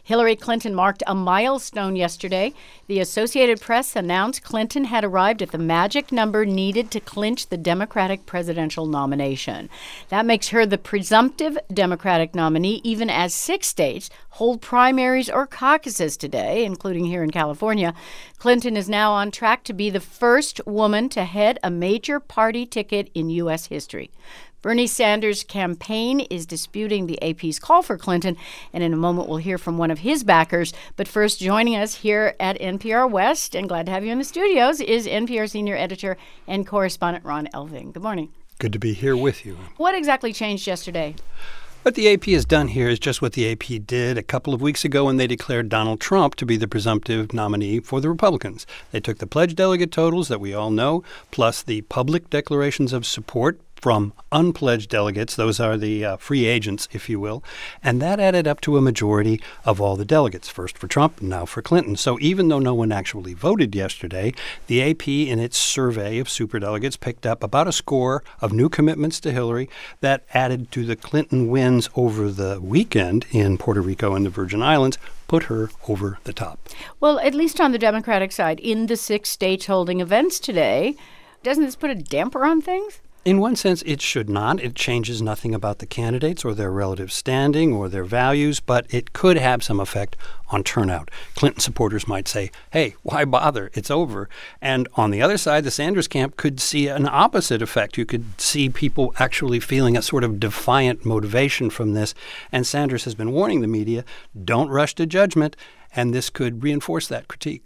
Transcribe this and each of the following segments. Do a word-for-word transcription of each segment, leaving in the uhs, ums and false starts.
Hillary Clinton marked a milestone yesterday. The Associated Press announced Clinton had arrived at the magic number needed to clinch the Democratic presidential nomination. That makes her the presumptive Democratic nominee, even as six states hold primaries or caucuses today, including here in California. Clinton is now on track to be the first woman to head a major party ticket in U S history. Bernie Sanders' campaign is disputing the A P's call for Clinton, and in a moment we'll hear from one of his backers. But first, joining us here at N P R West, and glad to have you in the studios, is N P R senior editor and correspondent Ron Elving. Good morning. Good to be here with you. What exactly changed yesterday? What the A P has done here is just what the A P did a couple of weeks ago when they declared Donald Trump to be the presumptive nominee for the Republicans. They took the pledged delegate totals that we all know, plus the public declarations of support from unpledged delegates. Those are the uh, free agents, if you will. And that added up to a majority of all the delegates, first for Trump, now for Clinton. So even though no one actually voted yesterday, the A P in its survey of superdelegates picked up about a score of new commitments to Hillary that added to the Clinton wins over the weekend in Puerto Rico and the Virgin Islands, put her over the top. Well, at least on the Democratic side, in the six states holding events today, doesn't this put a damper on things? In one sense, it should not. It changes nothing about the candidates or their relative standing or their values, but it could have some effect on turnout. Clinton supporters might say, hey, why bother? It's over. And on the other side, the Sanders camp could see an opposite effect. You could see people actually feeling a sort of defiant motivation from this. And Sanders has been warning the media, don't rush to judgment, and this could reinforce that critique.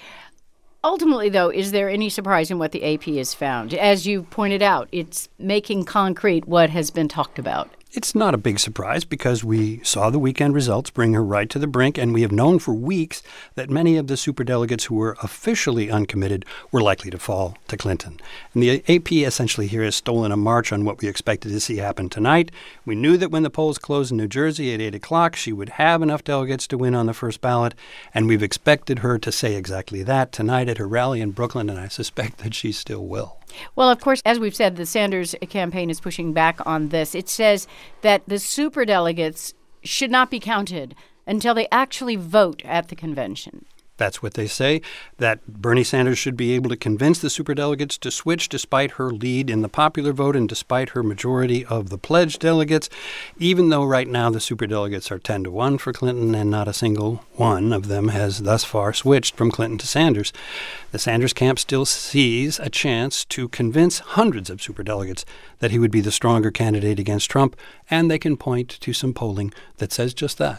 Ultimately, though, is there any surprise in what the A P has found? As you pointed out, it's making concrete what has been talked about. It's not a big surprise because we saw the weekend results bring her right to the brink, and we have known for weeks that many of the superdelegates who were officially uncommitted were likely to fall to Clinton. And the A P essentially here has stolen a march on what we expected to see happen tonight. We knew that when the polls closed in New Jersey at eight o'clock, she would have enough delegates to win on the first ballot, and we've expected her to say exactly that tonight at her rally in Brooklyn, and I suspect that she still will. Well, of course, as we've said, the Sanders campaign is pushing back on this. It says that the superdelegates should not be counted until they actually vote at the convention. That's what they say, that Bernie Sanders should be able to convince the superdelegates to switch despite her lead in the popular vote and despite her majority of the pledged delegates, even though right now the superdelegates are ten to one for Clinton and not a single one of them has thus far switched from Clinton to Sanders. The Sanders camp still sees a chance to convince hundreds of superdelegates that he would be the stronger candidate against Trump, and they can point to some polling that says just that.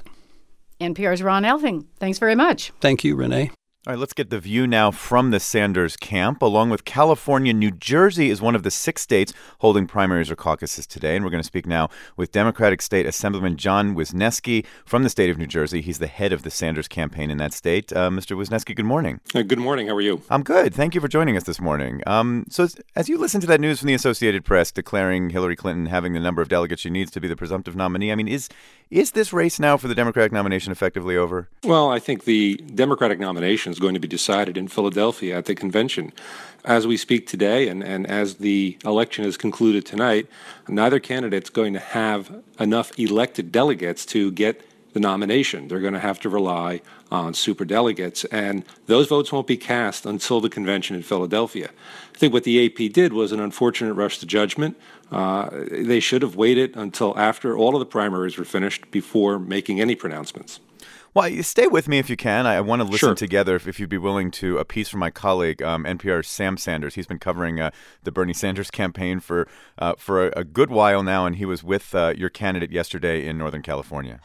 N P R's Ron Elving, thanks very much. Thank you, Renee. All right, let's get the view now from the Sanders camp. Along with California, New Jersey is one of the six states holding primaries or caucuses today. And we're going to speak now with Democratic State Assemblyman John Wisniewski from the state of New Jersey. He's the head of the Sanders campaign in that state. Uh, Mister Wisniewski, good morning. Uh, good morning. How are you? I'm good. Thank you for joining us this morning. Um, so as, as you listen to that news from the Associated Press declaring Hillary Clinton having the number of delegates she needs to be the presumptive nominee, I mean, is is this race now for the Democratic nomination effectively over? Well, I think the Democratic nomination is going to be decided in Philadelphia at the convention. As we speak today and, and as the election is concluded tonight, neither candidate's going to have enough elected delegates to get the nomination. They're going to have to rely on superdelegates, and those votes won't be cast until the convention in Philadelphia. I think what the A P did was an unfortunate rush to judgment. Uh, they should have waited until after all of the primaries were finished before making any pronouncements. Well, stay with me if you can. I, I want to listen Sure. together, if, if you'd be willing to, a piece from my colleague, um, N P R's Sam Sanders. He's been covering uh, the Bernie Sanders campaign for uh, for a, a good while now, and he was with uh, your candidate yesterday in Northern California.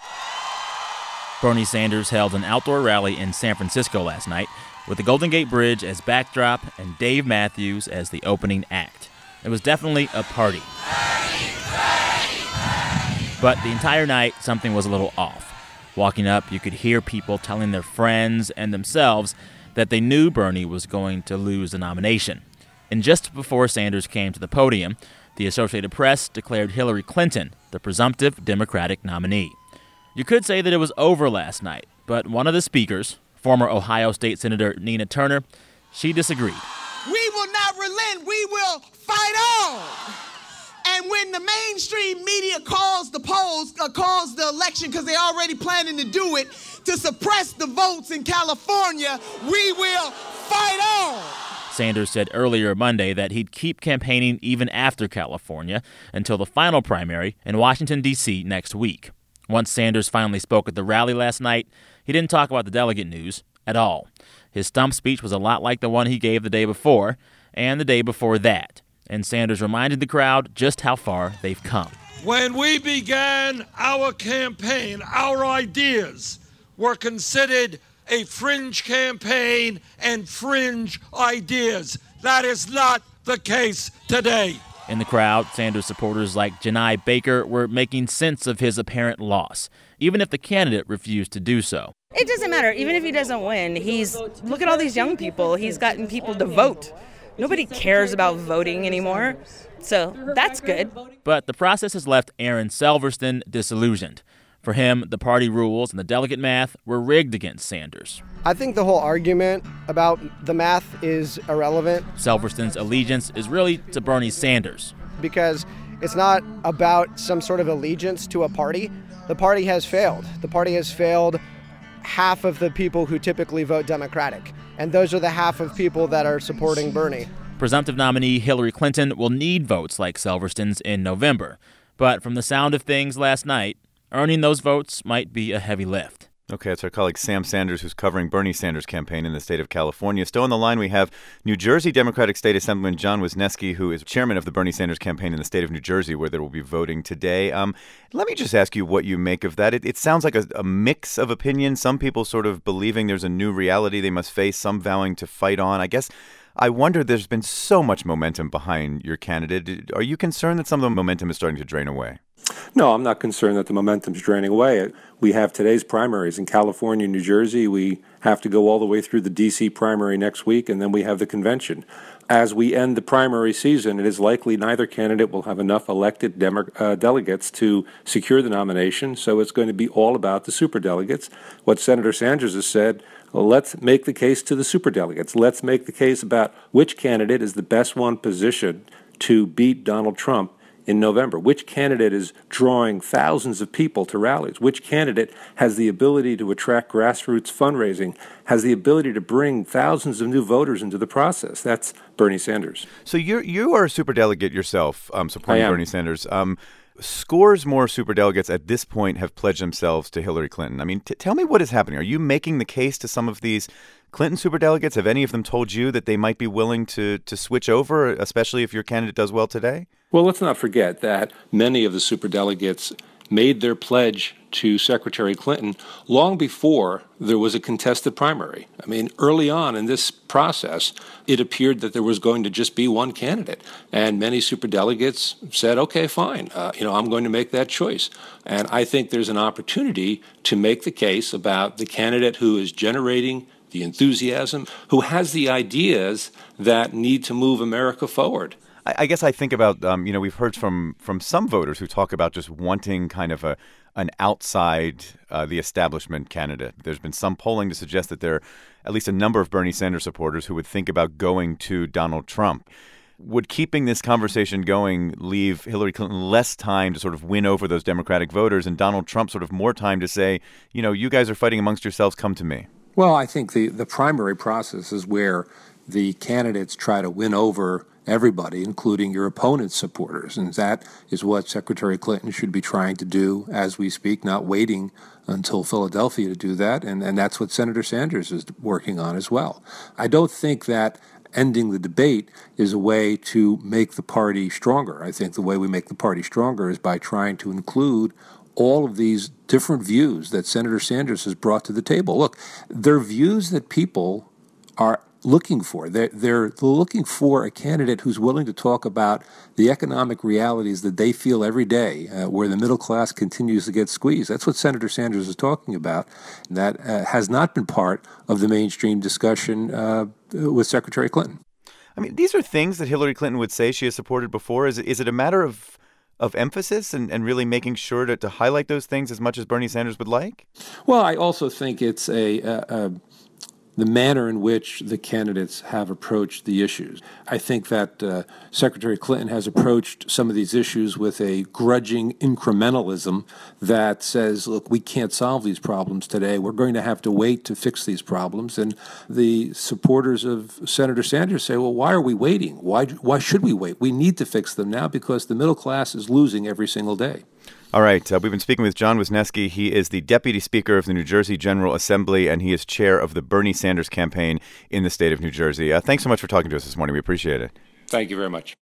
Bernie Sanders held an outdoor rally in San Francisco last night with the Golden Gate Bridge as backdrop and Dave Matthews as the opening act. It was definitely a party. But the entire night, something was a little off. Walking up, you could hear people telling their friends and themselves that they knew Bernie was going to lose the nomination. And just before Sanders came to the podium, the Associated Press declared Hillary Clinton the presumptive Democratic nominee. You could say that it was over last night, but one of the speakers, former Ohio State Senator Nina Turner, she disagreed. We will not relent. We will fight on. And And when the mainstream media calls the polls, uh, calls the election, because they're already planning to do it, to suppress the votes in California, we will fight on. Sanders said earlier Monday that he'd keep campaigning even after California until the final primary in Washington, D C next week. Once Sanders finally spoke at the rally last night, he didn't talk about the delegate news at all. His stump speech was a lot like the one he gave the day before and the day before that. And Sanders reminded the crowd just how far they've come. When we began our campaign, our ideas were considered a fringe campaign and fringe ideas. That is not the case today. In the crowd, Sanders supporters like Janai Baker were making sense of his apparent loss, even if the candidate refused to do so. It doesn't matter. Even if he doesn't win, he's look at all these young people. He's gotten people to vote. Nobody cares about voting anymore, so that's good. But the process has left Aaron Selverston disillusioned. For him, the party rules and the delegate math were rigged against Sanders. I think the whole argument about the math is irrelevant. Selverston's allegiance is really to Bernie Sanders. Because it's not about some sort of allegiance to a party. The party has failed. The party has failed half of the people who typically vote Democratic. And those are the half of people that are supporting Bernie. Presumptive nominee Hillary Clinton will need votes like Selverston's in November. But from the sound of things last night, earning those votes might be a heavy lift. Okay, it's our colleague Sam Sanders who's covering Bernie Sanders' campaign in the state of California. Still on the line, we have New Jersey Democratic State Assemblyman John Wisniewski, who is chairman of the Bernie Sanders campaign in the state of New Jersey, where there will be voting today. Um, let me just ask you what you make of that. It, it sounds like a, a mix of opinions. Some people sort of believing there's a new reality they must face, some vowing to fight on. I guess I wonder, there's been so much momentum behind your candidate. Are you concerned that some of the momentum is starting to drain away? No, I'm not concerned that the momentum's draining away. We have today's primaries in California and New Jersey. We have to go all the way through the D C primary next week, and then we have the convention. As we end the primary season, it is likely neither candidate will have enough elected Demo- uh, delegates to secure the nomination, so it's going to be all about the superdelegates. What Senator Sanders has said, well, let's make the case to the superdelegates. Let's make the case about which candidate is the best one positioned to beat Donald Trump in November. Which candidate is drawing thousands of people to rallies? Which candidate has the ability to attract grassroots fundraising, has the ability to bring thousands of new voters into the process? That's Bernie Sanders. So you're, you are a superdelegate yourself, um, supporting Bernie Sanders. Um, scores more superdelegates at this point have pledged themselves to Hillary Clinton. I mean, t- tell me what is happening. Are you making the case to some of these Clinton superdelegates? Have any of them told you that they might be willing to to switch over, especially if your candidate does well today? Well, let's not forget that many of the superdelegates made their pledge to Secretary Clinton long before there was a contested primary. I mean, early on in this process, it appeared that there was going to just be one candidate. And many superdelegates said, okay, fine, uh, you know, I'm going to make that choice. And I think there's an opportunity to make the case about the candidate who is generating the enthusiasm, who has the ideas that need to move America forward. I guess I think about, um, you know, we've heard from from some voters who talk about just wanting kind of a an outside uh, the establishment candidate. There's been some polling to suggest that there are at least a number of Bernie Sanders supporters who would think about going to Donald Trump. Would keeping this conversation going leave Hillary Clinton less time to sort of win over those Democratic voters and Donald Trump sort of more time to say, you know, you guys are fighting amongst yourselves, come to me? Well, I think the, the primary process is where the candidates try to win over everybody, including your opponent's supporters. And that is what Secretary Clinton should be trying to do as we speak, not waiting until Philadelphia to do that. And, and that's what Senator Sanders is working on as well. I don't think that ending the debate is a way to make the party stronger. I think the way we make the party stronger is by trying to include all of these different views that Senator Sanders has brought to the table. Look, they're views that people are looking for. They're, they're looking for a candidate who's willing to talk about the economic realities that they feel every day, uh, where the middle class continues to get squeezed. That's what Senator Sanders is talking about. And that uh, has not been part of the mainstream discussion uh, with Secretary Clinton. I mean, these are things that Hillary Clinton would say she has supported before. Is, is it a matter of of emphasis and, and really making sure to, to highlight those things as much as Bernie Sanders would like? Well, I also think it's a... a, a the manner in which the candidates have approached the issues. I think that uh, Secretary Clinton has approached some of these issues with a grudging incrementalism that says, look, we can't solve these problems today. We're going to have to wait to fix these problems. And the supporters of Senator Sanders say, well, why are we waiting? Why, why should we wait? We need to fix them now because the middle class is losing every single day. All right. Uh, we've been speaking with John Wisniewski. He is the Deputy Speaker of the New Jersey General Assembly, and he is chair of the Bernie Sanders campaign in the state of New Jersey. Uh, thanks so much for talking to us this morning. We appreciate it. Thank you very much.